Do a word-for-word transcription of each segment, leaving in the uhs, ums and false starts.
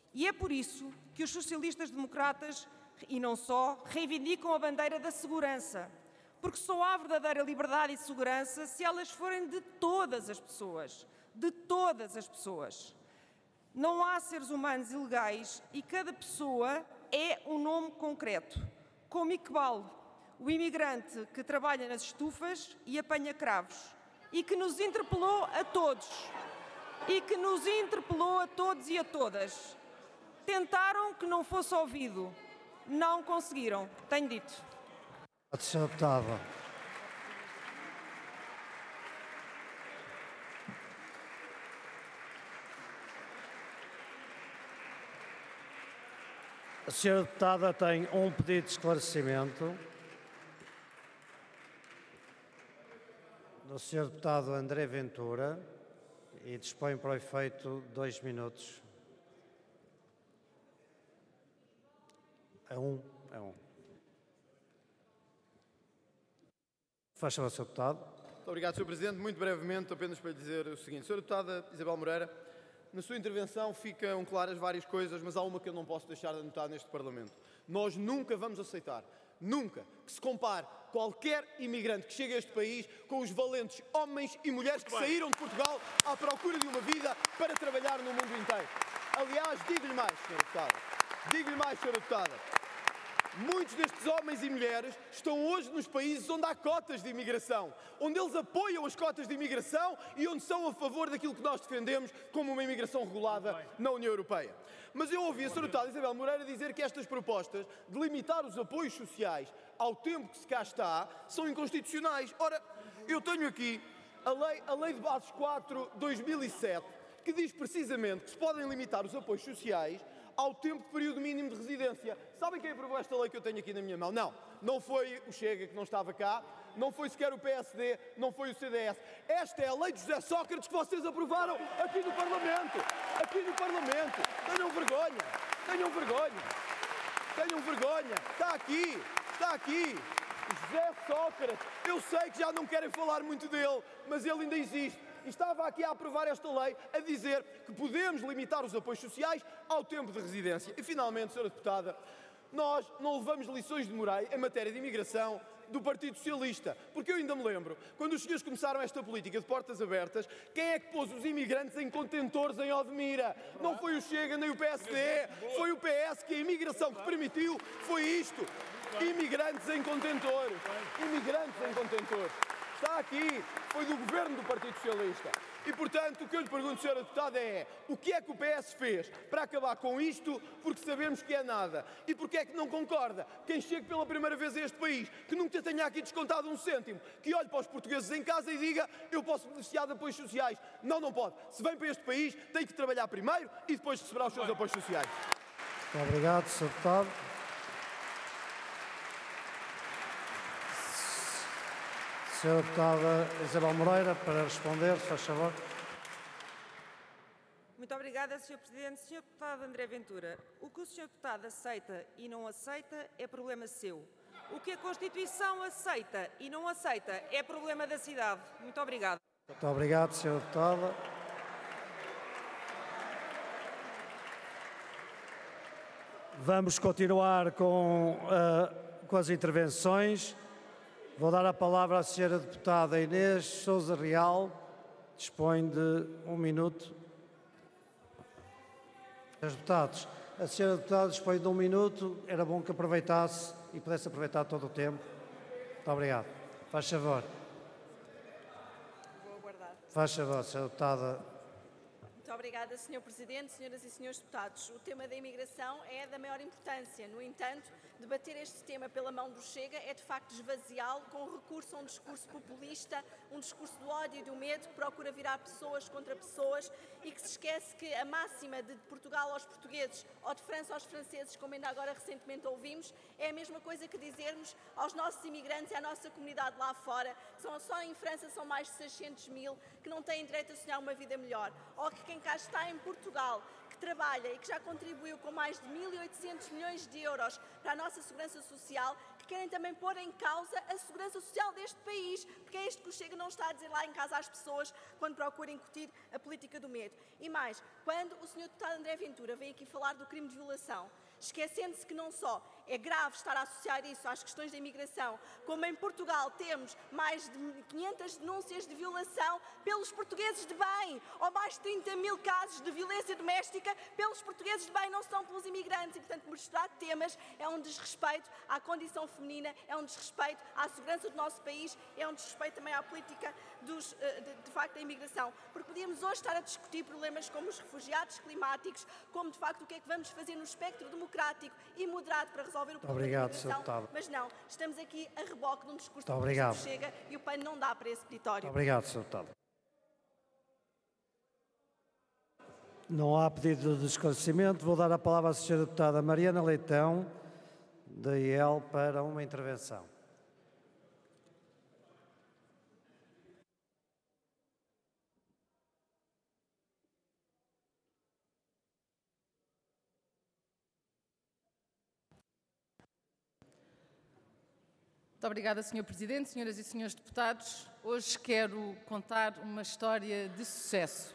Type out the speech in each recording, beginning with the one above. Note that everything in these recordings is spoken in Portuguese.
E é por isso que os socialistas-democratas, e não só, reivindicam a bandeira da segurança, porque só há verdadeira liberdade e segurança se elas forem de todas as pessoas, de todas as pessoas. Não há seres humanos ilegais e cada pessoa é um nome concreto, como Iqbal, o imigrante que trabalha nas estufas e apanha cravos, e que nos interpelou a todos, e que nos interpelou a todos e a todas. Tentaram que não fosse ouvido, não conseguiram, tenho dito. senhora Deputada. A senhora Deputada tem um pedido de esclarecimento do senhor Deputado André Ventura e dispõe para o efeito dois minutos. É um, é um. Faz favor, senhor Deputado. Muito obrigado, senhor Presidente. Muito brevemente, apenas para lhe dizer o seguinte. senhora Deputada Isabel Moreira, na sua intervenção ficam claras várias coisas, mas há uma que eu não posso deixar de anotar neste Parlamento. Nós nunca vamos aceitar, nunca, que se compare qualquer imigrante que chegue a este país com os valentes homens e mulheres que saíram de Portugal à procura de uma vida para trabalhar no mundo inteiro. Aliás, digo-lhe mais, senhora Deputada, digo-lhe mais, senhora Deputada, muitos destes homens e mulheres estão hoje nos países onde há cotas de imigração, onde eles apoiam as cotas de imigração e onde são a favor daquilo que nós defendemos como uma imigração regulada na União Europeia. Mas eu ouvi a senhora Deputada Isabel Moreira dizer que estas propostas de limitar os apoios sociais ao tempo que se cá está são inconstitucionais. Ora, eu tenho aqui a Lei, a lei de Bases quatro de dois mil e sete, que diz precisamente que se podem limitar os apoios sociais ao tempo de período mínimo de residência. Sabem quem aprovou esta lei que eu tenho aqui na minha mão? Não, não foi o Chega, que não estava cá, não foi sequer o P S D, não foi o C D S. Esta é a lei de José Sócrates que vocês aprovaram aqui no Parlamento. Aqui no Parlamento. Tenham vergonha, tenham vergonha, tenham vergonha. Está aqui, está aqui. José Sócrates. Eu sei que já não querem falar muito dele, mas ele ainda existe. E estava aqui a aprovar esta lei, a dizer que podemos limitar os apoios sociais ao tempo de residência. E, finalmente, senhora Deputada, nós não levamos lições de moral em matéria de imigração do Partido Socialista, porque eu ainda me lembro, quando os senhores começaram esta política de portas abertas, quem é que pôs os imigrantes em contentores em Odmira? Não foi o Chega nem o P S D, foi o P S que a imigração que permitiu foi isto. Imigrantes em contentores. Imigrantes em contentores. Está aqui, foi do governo do Partido Socialista. E, portanto, o que eu lhe pergunto, senhora Deputada, é o que é que o P S fez para acabar com isto, porque sabemos que é nada. E porque é que não concorda quem chegue pela primeira vez a este país, que nunca tenha aqui descontado um cêntimo, que olhe para os portugueses em casa e diga eu posso beneficiar de apoios sociais. Não, não pode. Se vem para este país, tem que trabalhar primeiro e depois receberá os seus apoios sociais. Muito obrigado, senhor Deputado. senhora Deputada Isabel Moreira, para responder, se faz favor. Muito obrigada, senhor Presidente. senhor Deputado André Ventura, o que o senhor Deputado aceita e não aceita é problema seu. O que a Constituição aceita e não aceita é problema da cidade. Muito obrigada. Muito obrigado, senhora Deputada. Vamos continuar com, uh, com as intervenções. Vou dar a palavra à senhora Deputada Inês Sousa Real. Dispõe de um minuto. Senhores deputados, a senhora Deputada dispõe de um minuto. Era bom que aproveitasse e pudesse aproveitar todo o tempo. Muito obrigado. Faz favor. Vou aguardar. Faz favor, senhora Deputada. Muito obrigada, senhor Presidente, senhoras e senhores deputados. O tema da imigração é da maior importância. No entanto, debater este tema pela mão do Chega é, de facto, esvaziá-lo com recurso a um discurso populista, um discurso do ódio e do medo que procura virar pessoas contra pessoas e que se esquece que a máxima de Portugal aos portugueses ou de França aos franceses, como ainda agora recentemente ouvimos, é a mesma coisa que dizermos aos nossos imigrantes e à nossa comunidade lá fora, que são, só em França são mais de seiscentos mil, que não têm direito a sonhar uma vida melhor. Ou que quem cá está em Portugal, que trabalha e que já contribuiu com mais de mil e oitocentos milhões de euros para a nossa segurança social, que querem também pôr em causa a segurança social deste país, porque é isto que o Chega não está a dizer lá em casa às pessoas quando procura incutir a política do medo. E mais, quando o senhor deputado André Ventura vem aqui falar do crime de violação, esquecendo-se que não só é grave estar a associar isso às questões da imigração, como em Portugal temos mais de quinhentas denúncias de violação pelos portugueses de bem, ou mais de trinta mil casos de violência doméstica pelos portugueses de bem, não são pelos imigrantes. E, portanto, misturar temas é um desrespeito à condição feminina, é um desrespeito à segurança do nosso país, é um desrespeito também à política dos, de, de facto da imigração. Porque podíamos hoje estar a discutir problemas como os refugiados climáticos, como de facto o que é que vamos fazer no espectro democrático e moderado para resolver o problema Obrigado, da senhor imigração, Deputado. mas não, estamos aqui a reboque de um discurso Muito obrigado. que chega e o P A N não dá para esse peditório. Muito obrigado, senhor Deputado. Não há pedido de esclarecimento. Vou dar a palavra à senhora Deputada Mariana Leitão, da I E L, para uma intervenção. Muito obrigada, senhor Presidente, senhoras e senhores deputados. Hoje quero contar uma história de sucesso.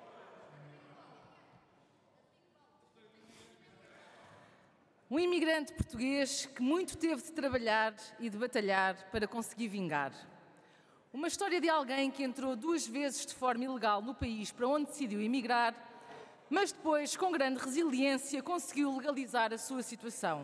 Um imigrante português que muito teve de trabalhar e de batalhar para conseguir vingar. Uma história de alguém que entrou duas vezes de forma ilegal no país para onde decidiu emigrar, mas depois, com grande resiliência, conseguiu legalizar a sua situação.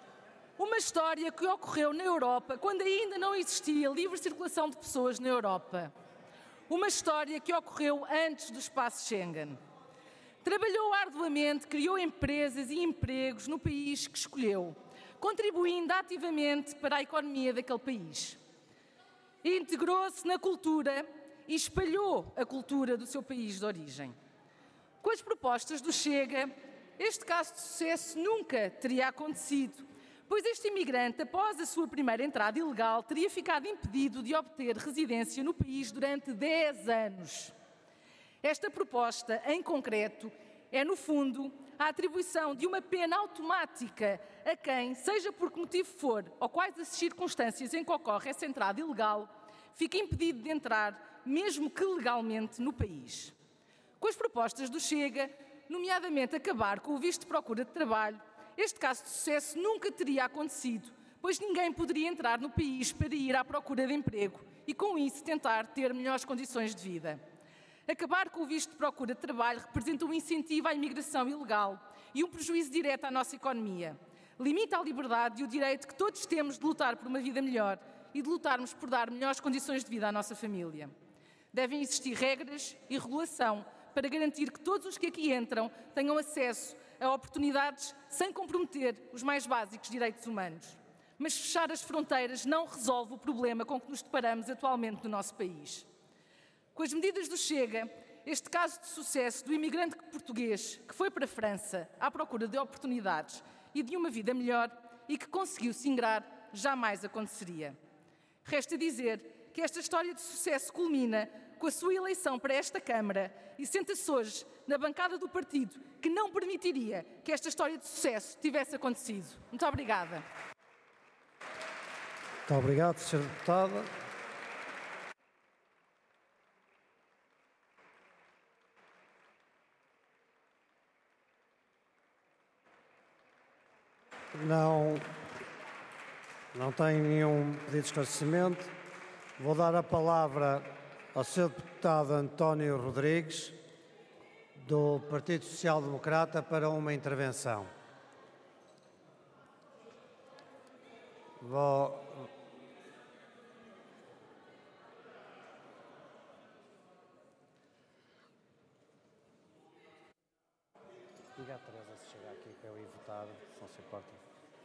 Uma história que ocorreu na Europa quando ainda não existia livre circulação de pessoas na Europa. Uma história que ocorreu antes do espaço Schengen. Trabalhou arduamente, criou empresas e empregos no país que escolheu, contribuindo ativamente para a economia daquele país. Integrou-se na cultura e espalhou a cultura do seu país de origem. Com as propostas do Chega, este caso de sucesso nunca teria acontecido, pois este imigrante, após a sua primeira entrada ilegal, teria ficado impedido de obter residência no país durante dez anos. Esta proposta, em concreto, é, no fundo, a atribuição de uma pena automática a quem, seja por que motivo for, ou quais as circunstâncias em que ocorre essa entrada ilegal, fica impedido de entrar, mesmo que legalmente, no país. Com as propostas do Chega, nomeadamente acabar com o visto de procura de trabalho, este caso de sucesso nunca teria acontecido, pois ninguém poderia entrar no país para ir à procura de emprego e, com isso, tentar ter melhores condições de vida. Acabar com o visto de procura de trabalho representa um incentivo à imigração ilegal e um prejuízo direto à nossa economia. Limita a liberdade e o direito que todos temos de lutar por uma vida melhor e de lutarmos por dar melhores condições de vida à nossa família. Devem existir regras e regulação para garantir que todos os que aqui entram tenham acesso a oportunidades sem comprometer os mais básicos direitos humanos. Mas fechar as fronteiras não resolve o problema com que nos deparamos atualmente no nosso país. Com as medidas do Chega, este caso de sucesso do imigrante português que foi para a França à procura de oportunidades e de uma vida melhor e que conseguiu se ingrar, jamais aconteceria. Resta dizer que esta história de sucesso culmina com a sua eleição para esta Câmara e senta-se hoje na bancada do partido que não permitiria que esta história de sucesso tivesse acontecido. Muito obrigada. Muito obrigado, senhora Deputada. Não, não tenho nenhum pedido de esclarecimento. Vou dar a palavra ao senhor deputado António Rodrigues, do Partido Social Democrata, para uma intervenção. Vou... Diga a Teresa se chegar aqui para eu ir votar, se não se importa.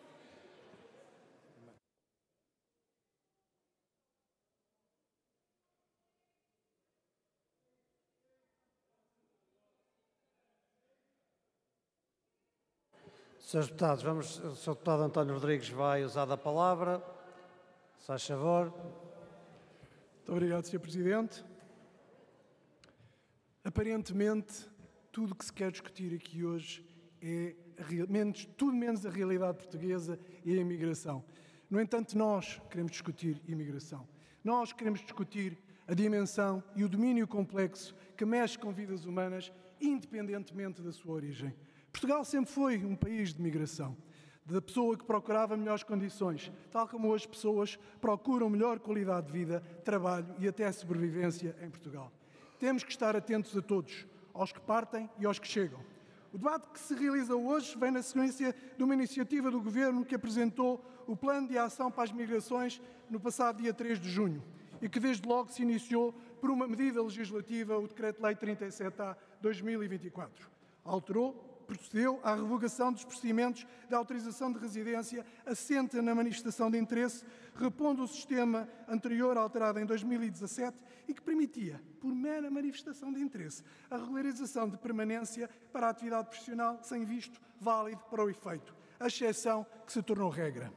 Senhores deputados, vamos, o senhor deputado António Rodrigues vai usar a palavra. Se faz favor. Muito obrigado, senhor Presidente. Aparentemente, tudo o que se quer discutir aqui hoje é menos, tudo menos a realidade portuguesa e a imigração. No entanto, nós queremos discutir imigração. Nós queremos discutir a dimensão e o domínio complexo que mexe com vidas humanas, independentemente da sua origem. Portugal sempre foi um país de migração, da pessoa que procurava melhores condições, tal como hoje pessoas procuram melhor qualidade de vida, trabalho e até sobrevivência em Portugal. Temos que estar atentos a todos, aos que partem e aos que chegam. O debate que se realiza hoje vem na sequência de uma iniciativa do Governo que apresentou o Plano de Ação para as Migrações no passado dia três de junho e que desde logo se iniciou por uma medida legislativa, o Decreto-Lei trinta e sete A dois mil e vinte e quatro. Alterou, procedeu à revogação dos procedimentos de autorização de residência assente na manifestação de interesse, repondo o sistema anterior alterado em dois mil e dezassete e que permitia, por mera manifestação de interesse, a regularização de permanência para a atividade profissional sem visto válido para o efeito, a exceção que se tornou regra.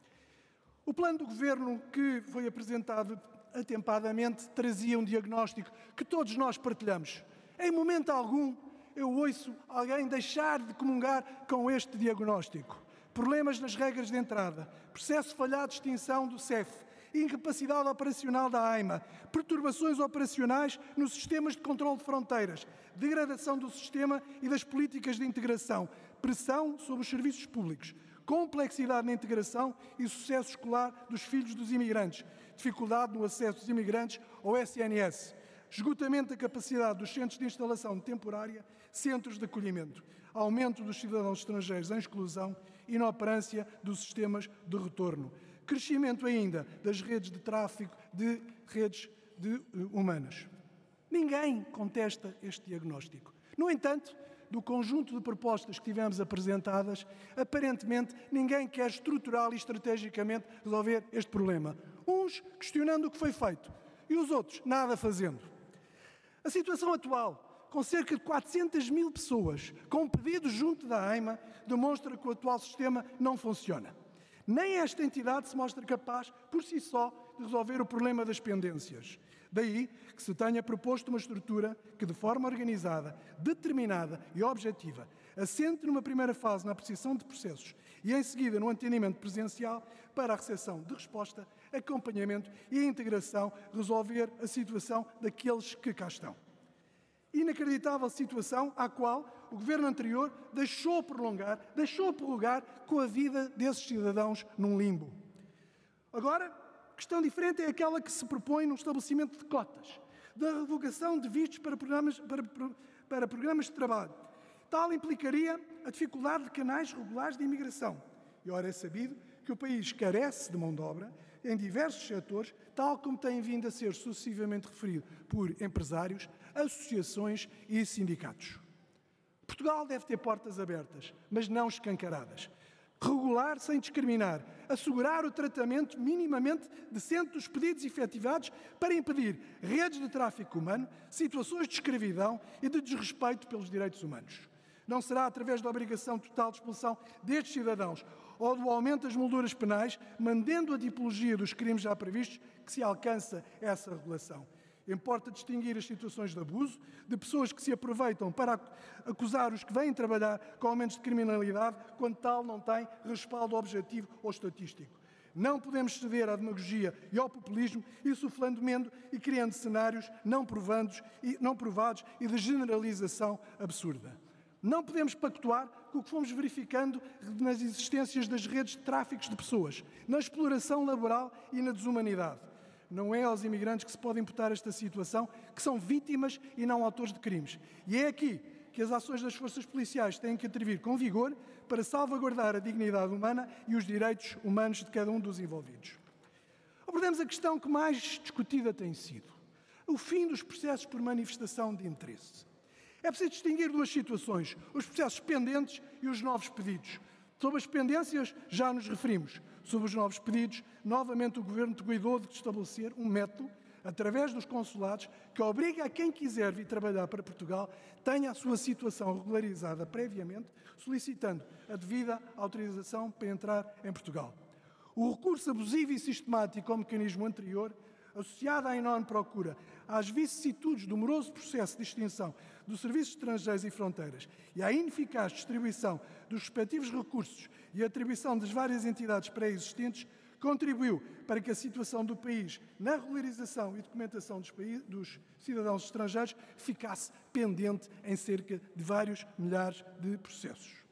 O plano do Governo que foi apresentado atempadamente trazia um diagnóstico que todos nós partilhamos. Em momento algum, eu ouço alguém deixar de comungar com este diagnóstico. Problemas nas regras de entrada, processo falhado de extinção do C E F, incapacidade operacional da AIMA, perturbações operacionais nos sistemas de controle de fronteiras, degradação do sistema e das políticas de integração, pressão sobre os serviços públicos, complexidade na integração e sucesso escolar dos filhos dos imigrantes, dificuldade no acesso dos imigrantes ao S N S, esgotamento da capacidade dos centros de instalação temporária, centros de acolhimento, aumento dos cidadãos estrangeiros em exclusão, inoperância dos sistemas de retorno, crescimento ainda das redes de tráfico de redes de, uh, humanas. Ninguém contesta este diagnóstico. No entanto, do conjunto de propostas que tivemos apresentadas, aparentemente ninguém quer estrutural e estrategicamente resolver este problema. Uns questionando o que foi feito e os outros nada fazendo. A situação atual, com cerca de quatrocentas mil pessoas com pedidos junto da AIMA, demonstra que o atual sistema não funciona. Nem esta entidade se mostra capaz, por si só, de resolver o problema das pendências. Daí que se tenha proposto uma estrutura que, de forma organizada, determinada e objetiva, assente numa primeira fase na apreciação de processos e, em seguida, no atendimento presencial para a recepção de resposta, acompanhamento e integração, resolver a situação daqueles que cá estão. Inacreditável situação à qual o Governo anterior deixou prolongar, deixou prorrogar com a vida desses cidadãos num limbo. Agora, questão diferente é aquela que se propõe no estabelecimento de cotas, da revogação de vistos para programas, para, para programas de trabalho. Tal implicaria a dificuldade de canais regulares de imigração. E ora é sabido que o país carece de mão de obra em diversos setores, tal como tem vindo a ser sucessivamente referido por empresários, associações e sindicatos. Portugal deve ter portas abertas, mas não escancaradas. Regular sem discriminar, assegurar o tratamento minimamente decente dos pedidos efetivados para impedir redes de tráfico humano, situações de escravidão e de desrespeito pelos direitos humanos. Não será através da obrigação total de expulsão destes cidadãos ou do aumento das molduras penais, mantendo a tipologia dos crimes já previstos, que se alcança essa regulação. Importa distinguir as situações de abuso, de pessoas que se aproveitam para acusar os que vêm trabalhar com aumentos de criminalidade, quando tal não tem respaldo objetivo ou estatístico. Não podemos ceder à demagogia e ao populismo, insuflando medo e criando cenários não provados e, não provados e de generalização absurda. Não podemos pactuar com o que fomos verificando nas existências das redes de tráficos de pessoas, na exploração laboral e na desumanidade. Não é aos imigrantes que se pode imputar esta situação, que são vítimas e não autores de crimes. E é aqui que as ações das forças policiais têm que intervir com vigor para salvaguardar a dignidade humana e os direitos humanos de cada um dos envolvidos. Abordamos a questão que mais discutida tem sido: o fim dos processos por manifestação de interesse. É preciso distinguir duas situações: os processos pendentes e os novos pedidos. Sobre as pendências, já nos referimos. Sobre os novos pedidos, novamente o Governo cuidou de estabelecer um método, através dos consulados, que obriga a quem quiser vir trabalhar para Portugal tenha a sua situação regularizada previamente, solicitando a devida autorização para entrar em Portugal. O recurso abusivo e sistemático ao mecanismo anterior, associado à enorme procura, às vicissitudes do moroso processo de extinção dos serviços estrangeiros e fronteiras e à ineficaz distribuição dos respectivos recursos e atribuição das várias entidades pré-existentes, contribuiu para que a situação do país na regularização e documentação dos, país, dos cidadãos estrangeiros ficasse pendente em cerca de vários milhares de processos.